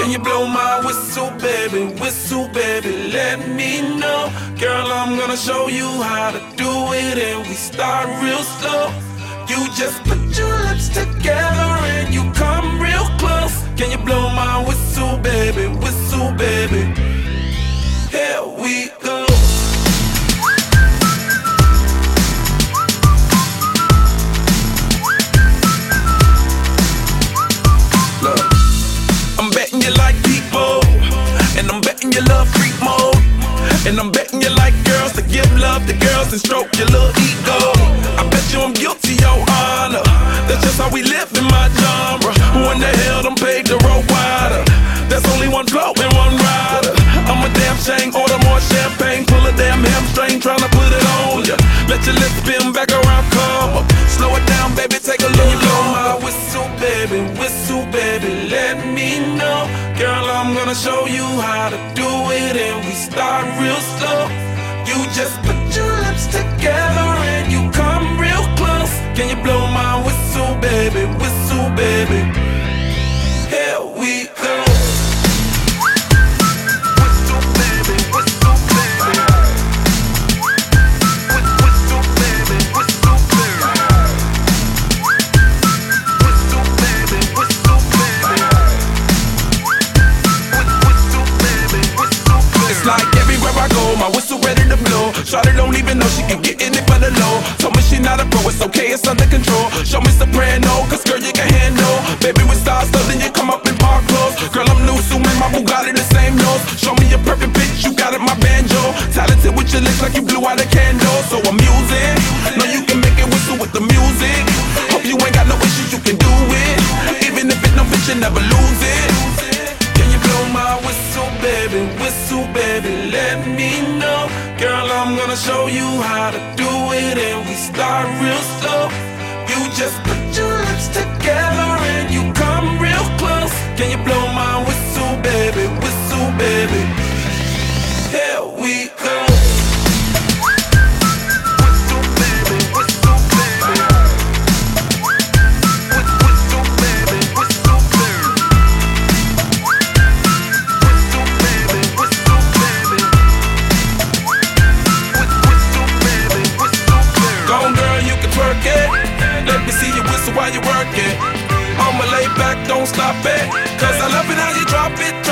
Can you blow my whistle, baby? Whistle, baby, let me know. Girl, I'm gonna show you how to do it, and we start real slow. You just put your lips together and you come real close. Can you blow my whistle, baby? Whistle, baby. Here we go. Look, I'm betting you like people, and I'm betting you love freak mode, and I'm betting you like girls to give love to girls and stroke your little ego. I bet you I'm guilty, your honor. That's just how we live in my genre. Who in the hell done paved the road wider? There's only one flow and one rider. I'm a damn shame, order more champagne, pull a damn hamstring, tryna put it on ya. Let your lips spin back around, come up. Slow it down, baby, take a look. Blow my whistle, baby, let me know. Girl, I'm gonna show you how to do it, and we start real slow. You just put your lips together and you come real close. Can you blow my whistle, baby? Whistle, baby. Here we go. Whistle, baby, whistle, baby. Whistle, baby, whistle, baby. Whistle, baby, whistle, baby. Whistle, baby, whistle, baby. It's like everywhere I go, my whistle ready to blow. Shawty don't even know she can get in it for the low. Told me she not a pro, it's okay, it's under control. Show me soprano, cause girl you can handle. Baby with stars, so then you come up in park clothes. Girl I'm new, so man, my Bugatti the same nose. Show me a perfect pitch, you got it, my banjo. Talented with your lips like you blew out a candle. So I'm using, know you can make it whistle with the music. Hope you ain't got no issues, you can do it. Even if it no fit, you never lose it. Can you blow my whistle, baby, let me know. Girl, I'm gonna show you how to do it, and we start real slow. You just put your lips together and you come real close. Can you blow my whistle, baby? Whistle, baby. Here we go. Whistle, baby, whistle, baby. Whistle, baby, whistle, baby. Whistle, baby, whistle, baby. Whistle, baby, whistle, baby. Go on, girl, you can twerk it. Let me see you whistle while you work it. I'ma lay back, don't stop it, cause I love it how you drop it.